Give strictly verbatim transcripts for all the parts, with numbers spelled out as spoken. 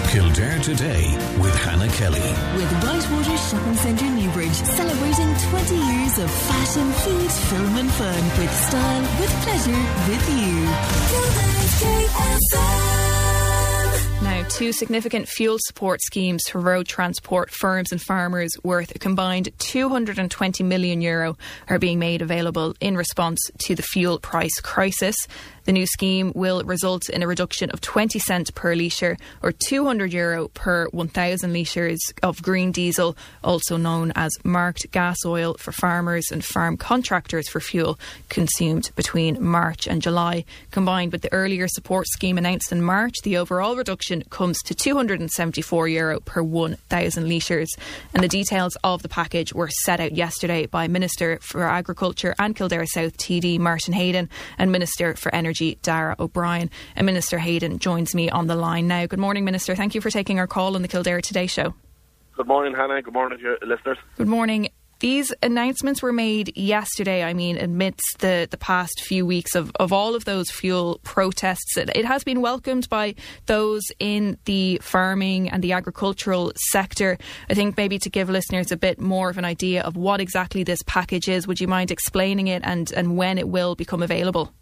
Kildare Today with Hannah Kelly. With Whitewater Shopping Centre Newbridge, celebrating twenty years of fashion, food, film and fun. With style, with pleasure, with you. Kildare's K S M. Now, two significant fuel support schemes for road transport firms and farmers worth a combined two hundred twenty million euro are being made available in response to the fuel price crisis. The new scheme will result in a reduction of twenty cents per litre or two hundred euro per one thousand litres of green diesel, also known as marked gas oil, for farmers and farm contractors for fuel consumed between March and July. Combined with the earlier support scheme announced in March, the overall reduction comes to two hundred seventy-four euro per one thousand litres. And the details of the package were set out yesterday by Minister for Agriculture and Kildare South T D Martin Hayden and Minister for Energy Dara O'Brien. And Minister Hayden joins me on the line now. Good morning, Minister. Thank you for taking our call on the Kildare Today show. Good morning, Hannah. Good morning to your listeners. Good morning. These announcements were made yesterday, I mean, amidst the, the past few weeks of, of all of those fuel protests. It, it has been welcomed by those in the farming and the agricultural sector. I think maybe to give listeners a bit more of an idea of what exactly this package is, would you mind explaining it and, and when it will become available?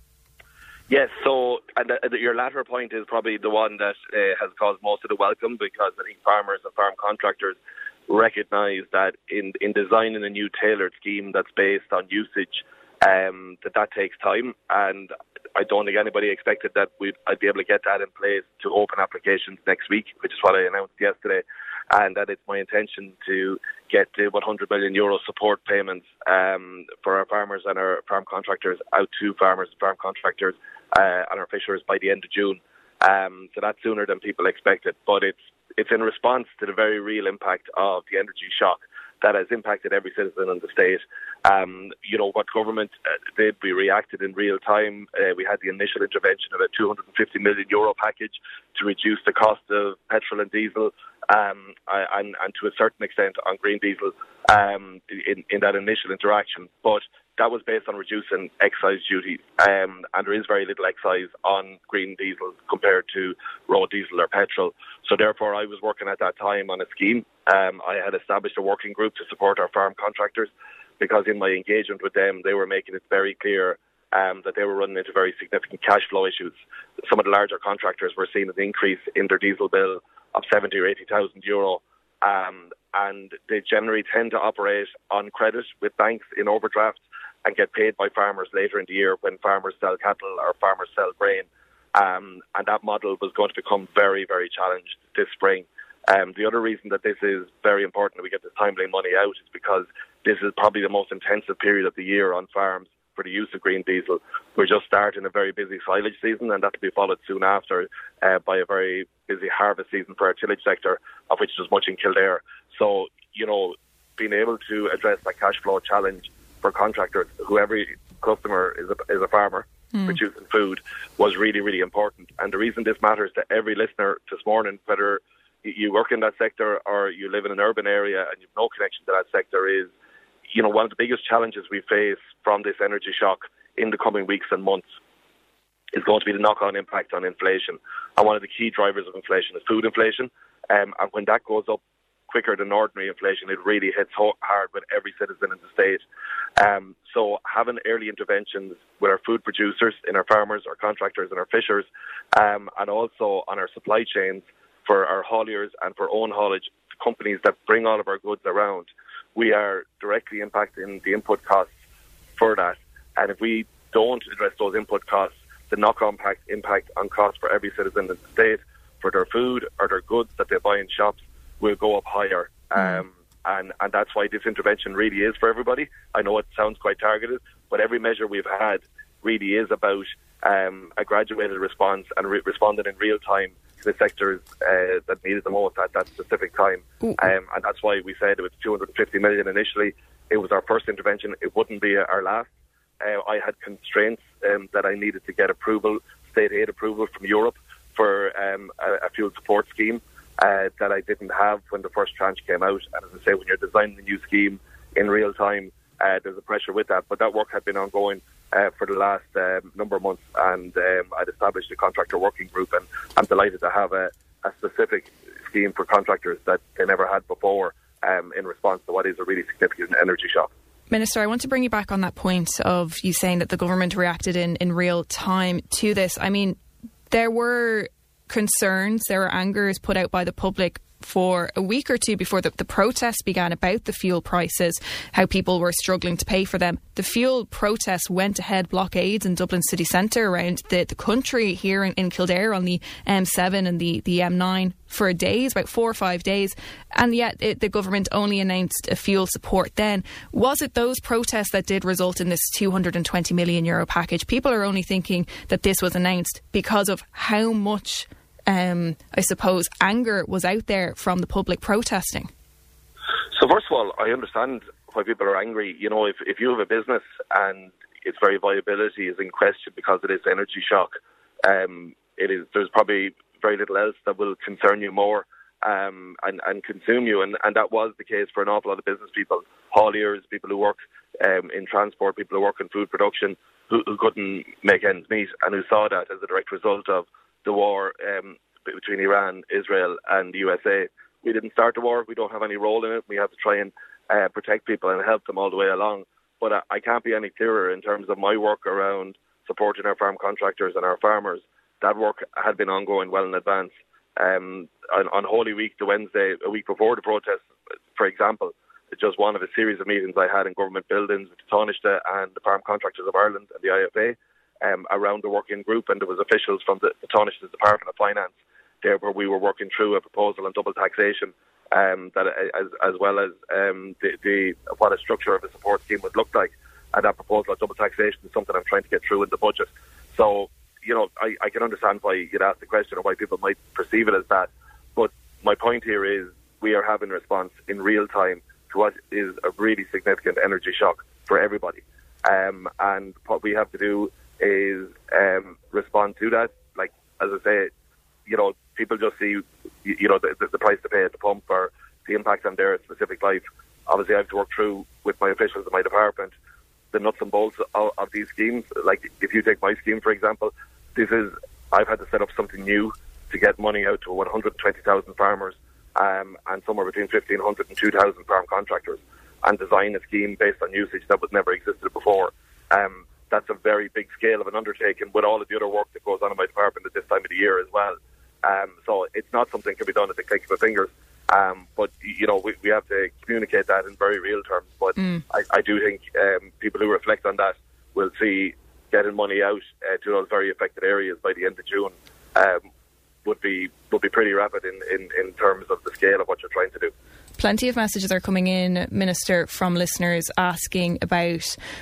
Yes, so and the, your latter point is probably the one that uh, has caused most of the welcome, because I think farmers and farm contractors recognise that in in designing a new tailored scheme that's based on usage, um, that that takes time, and I don't think anybody expected that we'd I'd be able to get that in place to open applications next week, which is what I announced yesterday, and that it's my intention to get the one hundred million euro support payments um, for our farmers and our farm contractors out to farmers and farm contractors uh, and our fishers by the end of June. Um, so that's sooner than people expected, but it's it's in response to the very real impact of the energy shock that has impacted every citizen in the state. Um, you know, what government uh, did, we reacted in real time. Uh, we had the initial intervention of a two hundred fifty million euro package to reduce the cost of petrol and diesel, um, and, and to a certain extent on green diesel um, in, in that initial interaction. But that was based on reducing excise duty, um, and there is very little excise on green diesel compared to road diesel or petrol. So therefore, I was working at that time on a scheme. Um, I had established a working group to support our farm contractors, because in my engagement with them, they were making it very clear um, that they were running into very significant cash flow issues. Some of the larger contractors were seeing an increase in their diesel bill of seventy or eighty thousand euro, um, and they generally tend to operate on credit with banks in overdraft and get paid by farmers later in the year when farmers sell cattle or farmers sell grain. Um, and that model was going to become very, very challenged this spring. Um, the other reason that this is very important that we get this timely money out is because this is probably the most intensive period of the year on farms for the use of green diesel. We're just starting a very busy silage season, and that will be followed soon after uh, by a very busy harvest season for our tillage sector, of which there's much in Kildare. So, you know, being able to address that cash flow challenge for contractors, who every customer is a, is a farmer mm. producing food, was really, really important. And the reason this matters to every listener this morning, whether you work in that sector or you live in an urban area and you've no connection to that sector, is, you know, one of the biggest challenges we face from this energy shock in the coming weeks and months is going to be the knock-on impact on inflation. And one of the key drivers of inflation is food inflation. Um, and when that goes up quicker than ordinary inflation, it really hits hard with every citizen in the state. Um, so having early interventions with our food producers, in our farmers, our contractors and our fishers, um, and also on our supply chains for our hauliers and for own haulage companies that bring all of our goods around, we are directly impacting the input costs for that. And if we don't address those input costs, the knock-on impact, impact on costs for every citizen in the state, for their food or their goods that they buy in shops, will go up higher. Mm. Um, and, and that's why this intervention really is for everybody. I know it sounds quite targeted, but every measure we've had really is about um, a graduated response and re- responding in real time to the sectors uh, that need it the most at that specific time. Um, and that's why we said it was two hundred fifty million initially. It was our first intervention. It wouldn't be our last. Uh, I had constraints um, that I needed to get approval, state aid approval from Europe for um, a, a fuel support scheme uh, that I didn't have when the first tranche came out. And as I say, when you're designing a new scheme in real time, uh, there's a pressure with that. But that work had been ongoing uh, for the last um, number of months, and um, I'd established a contractor working group, and I'm delighted to have a, a specific scheme for contractors that they never had before um, in response to what is a really significant energy shock. Minister, I want to bring you back on that point of you saying that the government reacted in, in real time to this. I mean, there were concerns, there were angers put out by the public for a week or two before the, the protests began about the fuel prices, how people were struggling to pay for them. The fuel protests went ahead, blockades in Dublin city centre around the, the country, here in, in Kildare on the M seven and the, the M nine for days, about four or five days. And yet it, the government only announced a fuel support then. Was it those protests that did result in this two hundred twenty million euro package? People are only thinking that this was announced because of how much Um, I suppose, anger was out there from the public protesting. So first of all, I understand why people are angry. You know, if, if you have a business and its very viability is in question because of this energy shock, um, it is there's probably very little else that will concern you more um, and, and consume you. And, and that was the case for an awful lot of business people, hauliers, people who work um, in transport, people who work in food production, who, who couldn't make ends meet and who saw that as a direct result of the war um, between Iran, Israel and the U S A. We didn't start the war. We don't have any role in it. We have to try and uh, protect people and help them all the way along. But I, I can't be any clearer in terms of my work around supporting our farm contractors and our farmers. That work had been ongoing well in advance. Um, on, on Holy Week, the Wednesday, a week before the protest, for example, just one of a series of meetings I had in government buildings with the Taoiseach and the Farm Contractors of Ireland and the I F A. Um, around the working group, and there was officials from the, the Taoiseach's Department of Finance there where we were working through a proposal on double taxation, um, that as, as well as um, the, the what a structure of a support scheme would look like. And that proposal on double taxation is something I'm trying to get through in the budget. So, you know, I, I can understand why you'd ask the question or why people might perceive it as that. But my point here is we are having a response in real time to what is a really significant energy shock for everybody. Um, and what we have to do is um, respond to that. Like, as I say, you know, people just see, you, you know, the, the price to pay at the pump or the impact on their specific life. Obviously, I have to work through with my officials in my department the nuts and bolts of, of these schemes. Like, if you take my scheme, for example, this is, I've had to set up something new to get money out to one hundred twenty thousand farmers um, and somewhere between fifteen hundred and two thousand farm contractors, and design a scheme based on usage that was never existed before. Um, That's a very big scale of an undertaking with all of the other work that goes on in my department at this time of the year as well. Um, so it's not something that can be done at the click of a fingers. Um, but, you know, we, we have to communicate that in very real terms. But mm. I, I do think um, people who reflect on that will see getting money out uh, to those very affected areas by the end of June um, would be would be pretty rapid in, in, in terms of the scale of what you're trying to do. Plenty of messages are coming in, Minister, from listeners asking about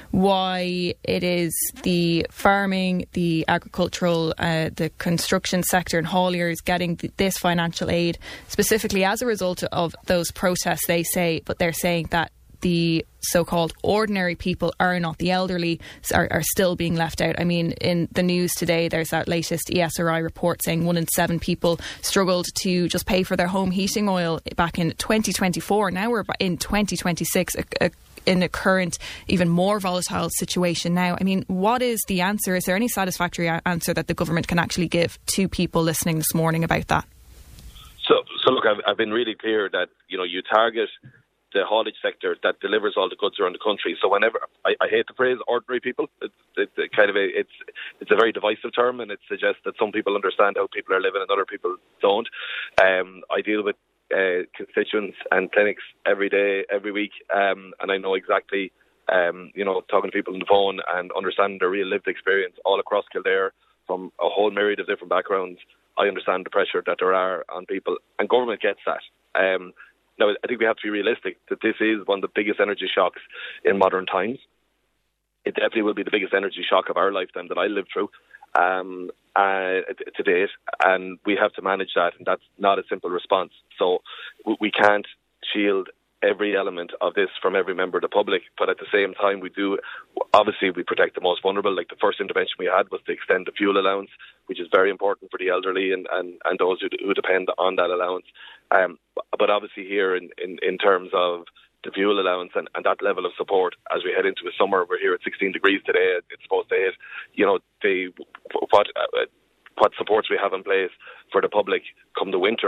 why it is the farming, the agricultural, uh, the construction sector and hauliers getting th- this financial aid specifically as a result of those protests, they say, but they're saying that the so-called ordinary people are not, the elderly are, are still being left out. I mean, in the news today, there's that latest E S R I report saying one in seven people struggled to just pay for their home heating oil back in twenty twenty-four. Now we're in twenty twenty-six, a, a, in a current, even more volatile situation now. I mean, what is the answer? Is there any satisfactory a- answer that the government can actually give to people listening this morning about that? So, so look, I've, I've been really clear that, you know, you target the haulage sector that delivers all the goods around the country. So whenever, I, I hate the phrase ordinary people, it's it, it kind of a, it's it's a very divisive term, and it suggests that some people understand how people are living and other people don't. Um, I deal with uh, constituents and clinics every day, every week, um, and I know exactly, um, you know, talking to people on the phone and understanding their real lived experience all across Kildare from a whole myriad of different backgrounds. I understand the pressure that there are on people, and government gets that. Um, Now, I think we have to be realistic that this is one of the biggest energy shocks in modern times. It definitely will be the biggest energy shock of our lifetime that I lived through um, uh, to date, and we have to manage that, and that's not a simple response. So we can't shield every element of this from every member of the public, but at the same time we do, obviously we protect the most vulnerable. Like the first intervention we had was to extend the fuel allowance, which is very important for the elderly and, and, and those who, who depend on that allowance. Um, but obviously here in, in, in terms of the fuel allowance and, and that level of support as we head into the summer, we're here at sixteen degrees today, it's supposed to hit, you know, the, what, uh, what supports we have in place for the public come the winter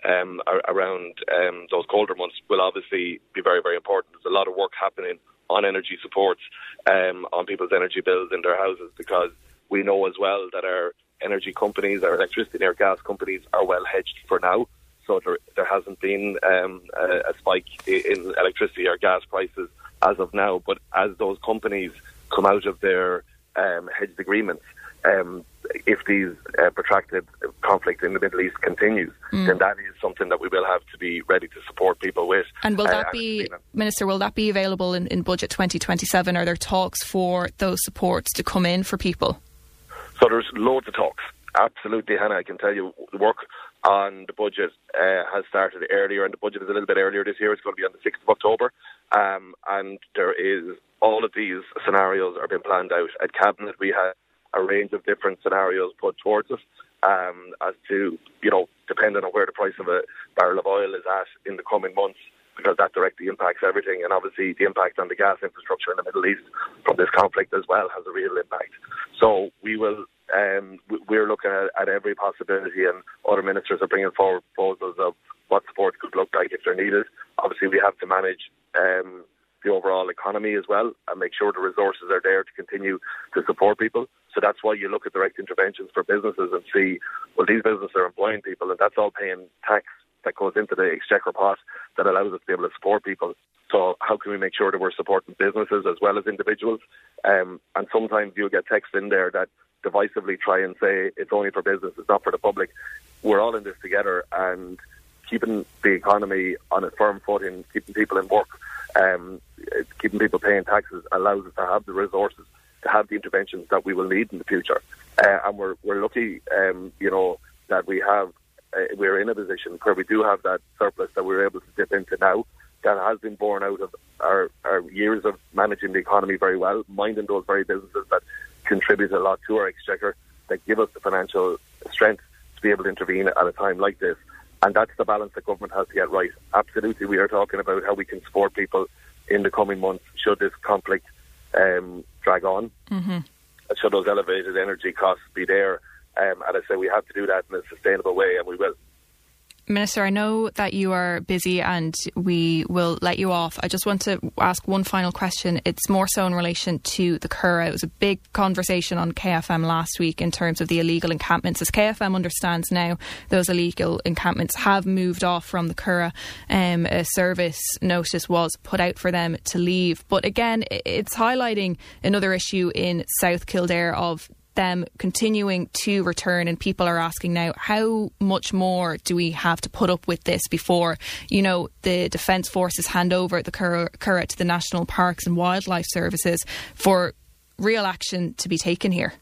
um, around um, those colder months will obviously be very, very important. There's a lot of work happening on energy supports, um, on people's energy bills in their houses, because we know as well that our energy companies, our electricity and our gas companies are well hedged for now. So there, there hasn't been um, a, a spike in electricity or gas prices as of now. But as those companies come out of their um, hedged agreements, um, if these uh, protracted conflict in the Middle East continues, mm. then that is something that we will have to be ready to support people with. And will that uh, be, Minister, will that be available in, in Budget twenty twenty-seven? Are there talks for those supports to come in for people? So there's loads of talks. Absolutely, Hannah. I can tell you the work on the budget uh, has started earlier, and the budget is a little bit earlier this year. It's going to be on the sixth of October. Um, and there is, all of these scenarios are being planned out. At Cabinet, we had a range of different scenarios put towards us um, as to, you know, depending on where the price of a barrel of oil is at in the coming months, because that directly impacts everything. And obviously the impact on the gas infrastructure in the Middle East from this conflict as well has a real impact. So we will, um, we're looking at, at every possibility, and other ministers are bringing forward proposals of what support could look like if they're needed. Obviously we have to manage um, the overall economy as well and make sure the resources are there to continue to support people. So that's why you look at direct interventions for businesses and see, well, these businesses are employing people, and that's all paying tax that goes into the exchequer pot that allows us to be able to support people. So how can we make sure that we're supporting businesses as well as individuals? Um, and sometimes you'll get text in there that divisively try and say it's only for business, it's not for the public. We're all in this together, and keeping the economy on a firm footing, keeping people in work, um, keeping people paying taxes allows us to have the resources to have the interventions that we will need in the future. Uh, and we're we're lucky, um, you know, that we have, uh, we're in a position where we do have that surplus that we're able to dip into now, that has been born out of our, our years of managing the economy very well, minding those very businesses that contribute a lot to our exchequer, that give us the financial strength to be able to intervene at a time like this. And that's the balance that government has to get right. Absolutely, we are talking about how we can support people in the coming months should this conflict um, drag on. Mm-hmm. Should those elevated energy costs be there. Um, and I say we have to do that in a sustainable way, and we will. Minister, I know that you are busy and we will let you off. I just want to ask one final question. It's more so in relation to the Curragh. It was a big conversation on K F M last week in terms of the illegal encampments. As K F M understands now, those illegal encampments have moved off from the Curragh. Um, a service notice was put out for them to leave. But again, it's highlighting another issue in South Kildare of them continuing to return, and people are asking now, how much more do we have to put up with this before, you know, the Defence Forces hand over the Curragh to the National Parks and Wildlife Services for real action to be taken here?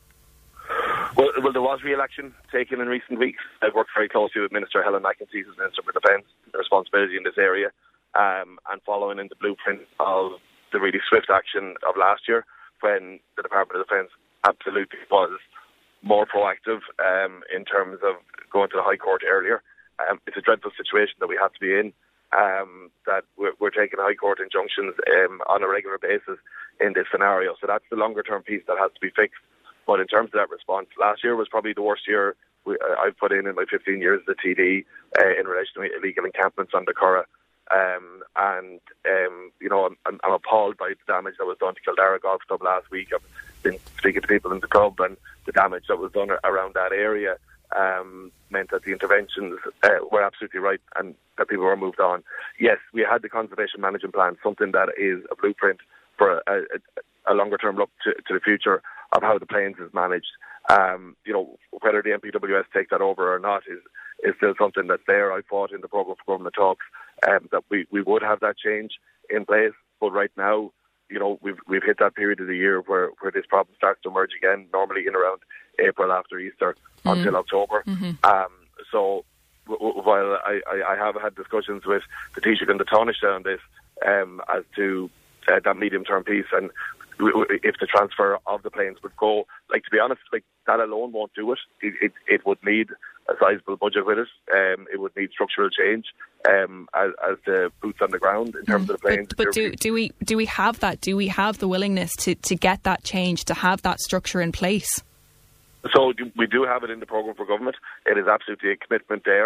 Well, well, there was real action taken in recent weeks. I've worked very closely with Minister Helen McEntee, who's Minister for Defence, the responsibility in this area, um, and following in the blueprint of the really swift action of last year when the Department of Defence absolutely was more proactive um, in terms of going to the High Court earlier. Um, it's a dreadful situation that we have to be in, um, that we're, we're taking High Court injunctions um, on a regular basis in this scenario. So that's the longer term piece that has to be fixed. But in terms of that response, last year was probably the worst year we, uh, I've put in in my fifteen years as a T D uh, in relation to illegal encampments on the Curragh. Um, and, um, you know, I'm, I'm appalled by the damage that was done to Kildare Golf Club last week. I've been speaking to people in the club, and the damage that was done around that area um, meant that the interventions uh, were absolutely right and that people were moved on. Yes, we had the Conservation Management Plan, something that is a blueprint for a, a, a longer-term look to, to the future of how the Plains is managed. Um, you know, whether the N P W S take that over or not is, is still something that's there. I fought in the Programme for Government Talks um, that we, we would have that change in place, but right now, you know, we've we've hit that period of the year where, where this problem starts to emerge again, normally in around April after Easter mm. until October. Mm-hmm. Um, so w- w- while I, I, I have had discussions with the Taoiseach and the Taoiseach on this um, as to uh, that medium-term piece, and w- w- if the transfer of the planes would go, like, to be honest, like, that alone won't do it. It, it, it would need a sizable budget with it. Um, it would need structural change um, as, as the boots on the ground in terms mm. of the planes. But, but do, do we do we have that? Do we have the willingness to, to get that change, to have that structure in place? So we do have it in the Programme for Government. It is absolutely a commitment there.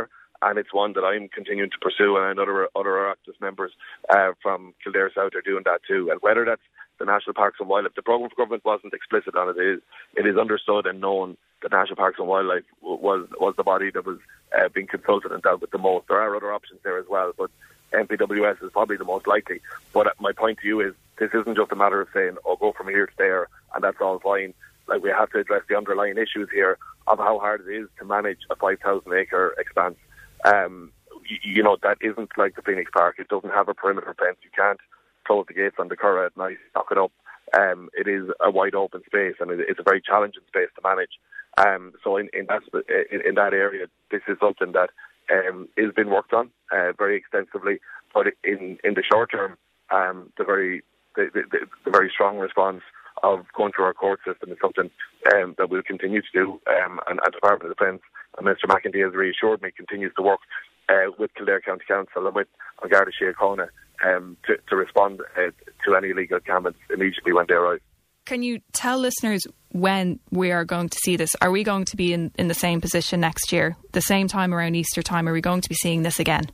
and it's one that I'm continuing to pursue, and other other Oireachtas members uh, from Kildare South are doing that too. And whether that's the National Parks and Wildlife, the programme for government wasn't explicit on it. It is, it is understood and known that National Parks and Wildlife was was the body that was uh, being consulted and dealt with the most. There are other options there as well, but N P W S is probably the most likely. But my point to you is, this isn't just a matter of saying, oh, go from here to there, and that's all fine. Like, we have to address the underlying issues here of how hard it is to manage a five thousand acre expanse. Um, you, you know, that isn't like the Phoenix Park. It doesn't have a perimeter fence. You can't close the gates on the Curragh at night, lock it up. Um, it is a wide open space, and it, it's a very challenging space to manage. Um, so in, in, that, in, in that area, this is something that um, is being worked on uh, very extensively. But in, in the short term, um, the very the, the, the very strong response of going through our court system is something um, that we'll continue to do. Um, and, and the Department of Defence, and Minister McEntee has reassured me, continues to work uh, with Kildare County Council and with Garda Síochána um, to, to respond uh, to any illegal encampments immediately when they arise. Can you tell listeners when we are going to see this? Are we going to be in, in the same position next year, the same time around Easter time? Are we going to be seeing this again?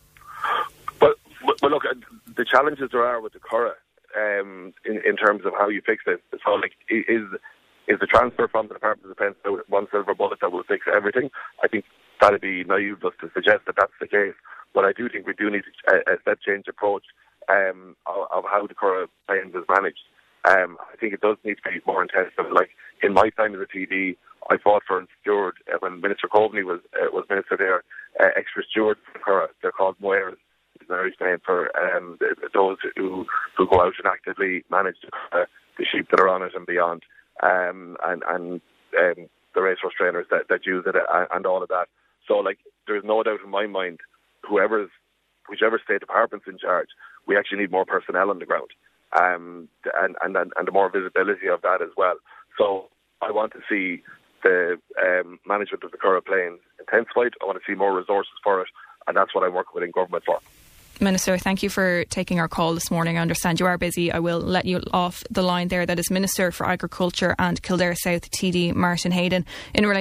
Well, well look, the challenges there are with the Curragh um, in, in terms of how you fix it. So, like, is is the transfer from the Department of Defence one silver bullet that will fix everything? I think that would be naive just to suggest that that's the case. But I do think we do need a, a step change approach um, of, of how the Curragh Plains is managed. Um, I think it does need to be more intensive. Like, in my time as a T D, I fought for and secured, uh, when Minister Coveney was uh, was Minister there, uh, extra stewards for Curragh. They're called Moers. It's an Irish name for um, those who, who go out and actively manage the, uh, the sheep that are on it and beyond, um, and, and um, the racehorse trainers that, that use it and, and all of that. So, like, there's no doubt in my mind, whoever's, whichever state department's in charge, we actually need more personnel on the ground. Um, and, and and the more visibility of that as well. So I want to see the um, management of the Curragh Plains intensified. I want to see more resources for it, and that's what I'm working with in government for. Minister, thank you for taking our call this morning. I understand you are busy. I will let you off the line there. That is Minister for Agriculture and Kildare South T D Martin Hayden. In relation